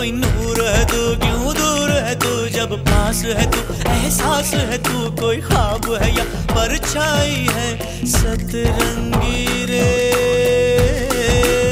कोई नूर है तू, क्यों दूर है तू, जब पास है तू एहसास है तू, कोई ख्वाब है या परछाई है सतरंगी रे।